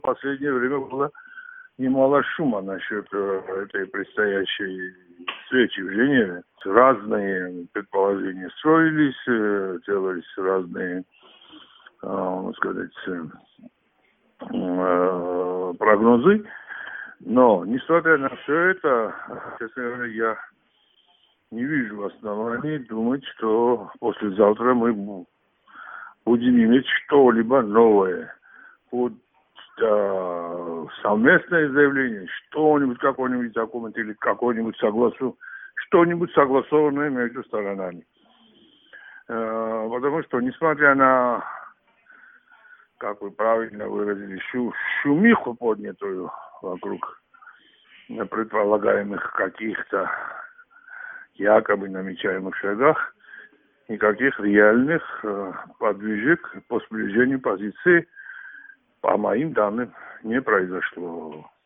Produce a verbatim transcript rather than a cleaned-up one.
в последнее время было немало шума насчет э, этой предстоящей встречи в Женеве. Разные предположения строились, э, делались разные, э, можно сказать, э, прогнозы. Но, несмотря на все это, честно говоря, я не вижу оснований думать, что послезавтра мы будем иметь что-либо новое. Вот э, совместное заявление, что-нибудь, какой-нибудь документ или какой-нибудь согласу, что-нибудь согласованное между сторонами. Э, потому что, несмотря на, как вы правильно выразили, шу, шумиху поднятую вокруг предполагаемых каких-то якобы намечаемых шагах, никаких реальных э, подвижек по сближению позиции, по моим данным, не произошло.